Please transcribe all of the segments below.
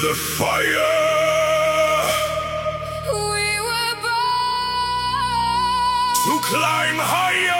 the fire. We were born To climb higher.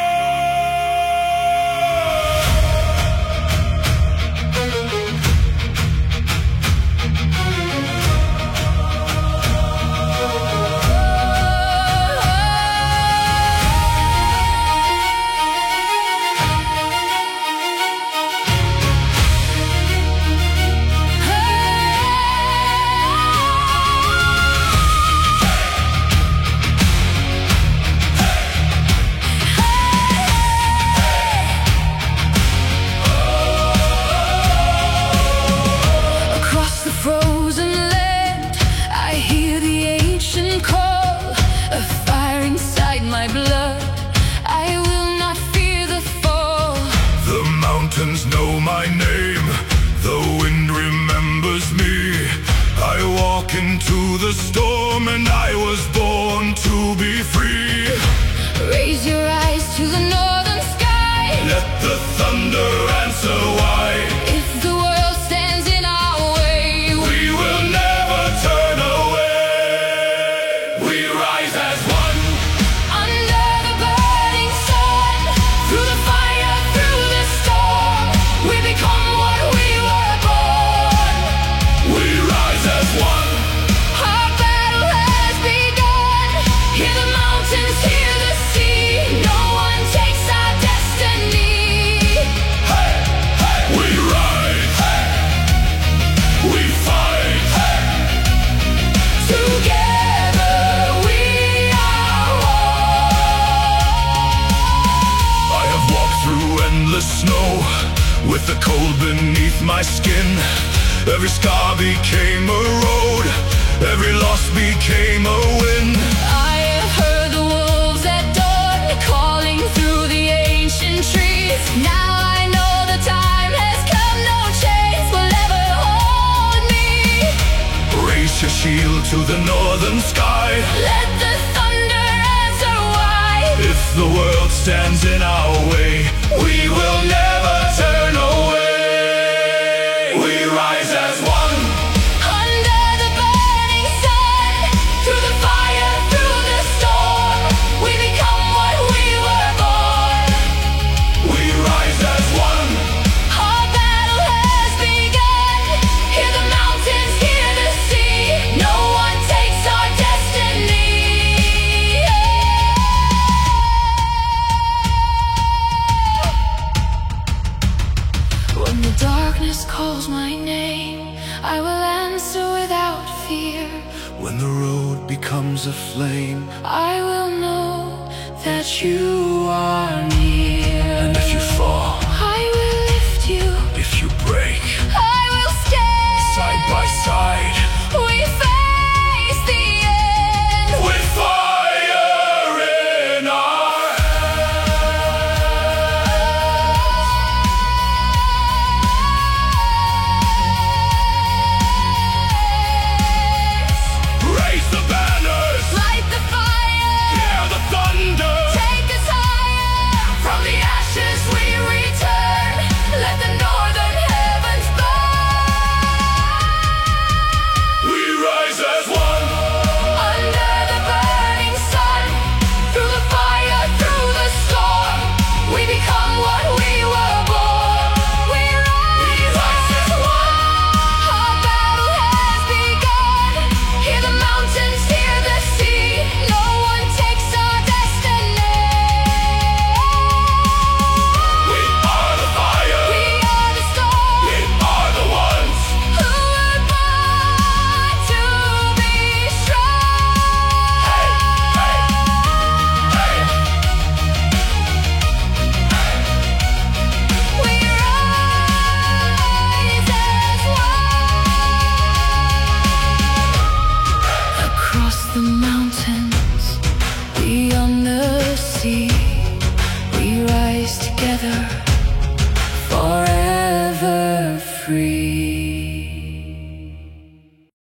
frozen land. I hear the ancient call, a fire inside my blood. I will not fear the fall. The mountains know my name, the wind remembers me. I walk into the storm and I was born to be free. Raise your eyes to the northern sky. Let the thunder answer why. If the world stands in our way, we will never turn away. We rise as one. Under the burning sun, through the fire, through the storm, we become what we were born. We rise as one. Our battle has begun. Hear the mountains, hear the sea. No one takes our destiny. Hey, hey. We rise. Hey. We fight. Hey. Together we are one. I have walked through endless snow with the cold beneath my skin. Every scar became a road, every loss became a win. I have heard the wolves at dawn calling through the ancient trees. Now I know the time has come, no chains will ever hold me. Raise your shield to the northern sky. Let the thunder answer why. If the world stands in our way, we will never turn away. We rise as one. Under the burning sun, through the fire, through the storm, we become what we were born. We rise as one. Our battle has begun. Hear the mountains, hear the sea. No one takes our destiny. When the darkness calls my name, I will answer without fear. When the road becomes a flame, I will know that you are near. and if you fall, I will lift you. if you break, I will stay side by side, We face the end. with fire in our hands. Raise the banners, Light the fire. hear the thunder. Take us higher. From the ashes we return. Let the northern heavens burn. We rise as one. Under the burning sun, through the fire, through the storm, we become what we were born. We rise as one. Our battle has begun. Hear the mountains, hear the sea. No one takes our destiny. We are the fire. We are the storm. We are the ones. Who were born to be strong. Hey, hey, hey. We rise as one. Across the mountain,